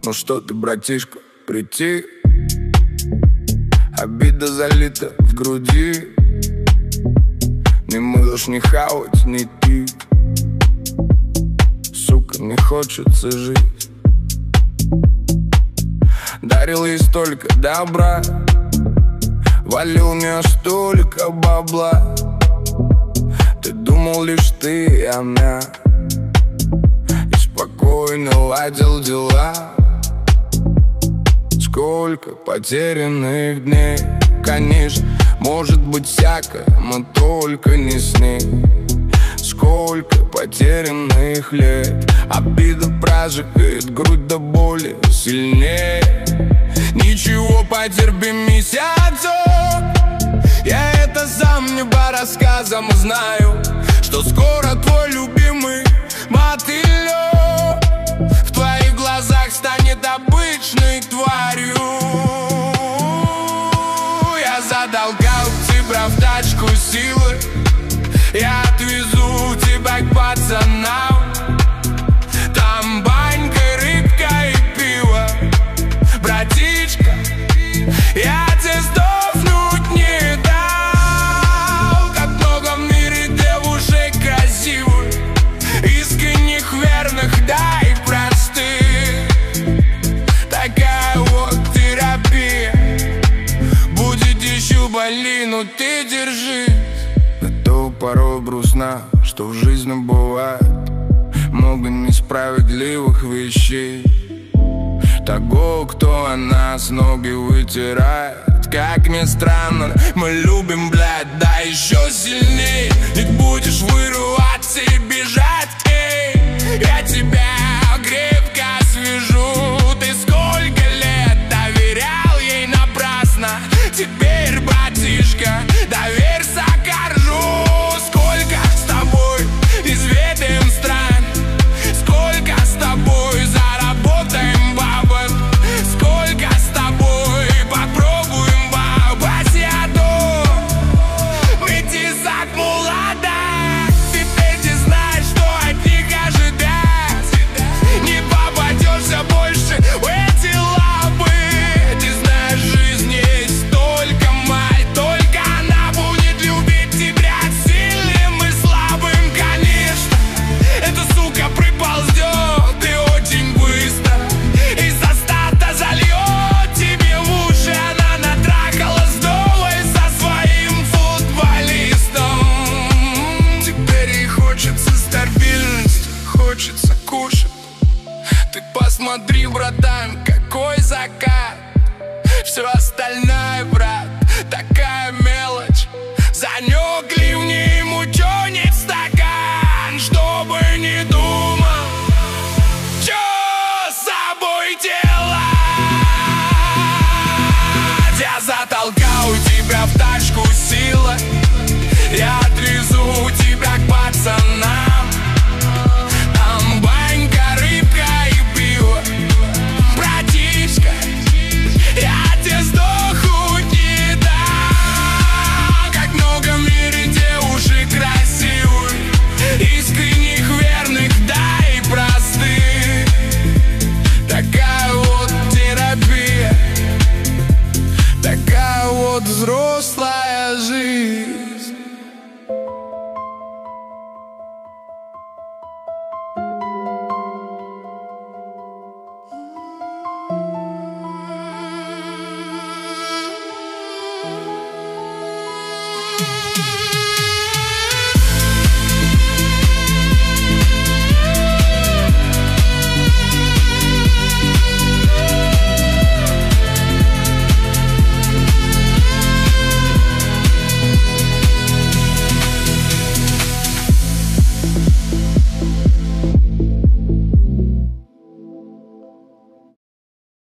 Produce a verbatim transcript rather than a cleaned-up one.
Ну что ты, братишка, прийти? Обида залита в груди. Не можешь ни хавать, ни пить. Сука, не хочется жить. Дарил ей столько добра, валил мне столько бабла. Ты думал лишь ты и она, и спокойно ладил дела. Сколько потерянных дней, конечно, может быть всякое, но только не с ней. Сколько потерянных лет, обида прожигает грудь до боли сильнее. Ничего, потерпи месяцок, я это сам не по рассказам знаю, что скоро твой любимый мотылек в твоих глазах станет обычной тварью. Я затолкал тебя в тачку силы, я отвезу тебя к пацанам. Там банька, рыбка и пиво. Братишка, я тебе сдохнуть не дал. Как много в мире девушек красивых, искренних, верных, да и простых. Такая вот терапия. Будет еще больней, но ты держи. Порой грустно, что в жизни бывает много несправедливых вещей. Того, кто о нас ноги вытирает. Как ни странно, мы любим, блядь, да еще сильней. Ведь будешь вырываться и бежать, эй. Я тебя крепко свяжу. Ты сколько лет доверял ей напрасно. Теперь, братишка, доверься, коржу. Изведаем стран, сколько с тобой заработаем бабок, сколько с тобой попробуем бабасяду. Выйти за мулада, теперь ты знаешь, что от них ожидать. Не попадешься больше в эти лапы. Ты знаешь, жизнь есть только мать, только она будет любить тебя сильным и слабым. Эта сука приползет и очень быстро из-за старта зальет тебе в уши. Она натрахалась вдовой со своим футболистом. Теперь ей хочется стабильности, хочется кушать. Ты посмотри, братан, какой закат. Все остальное, брат, такая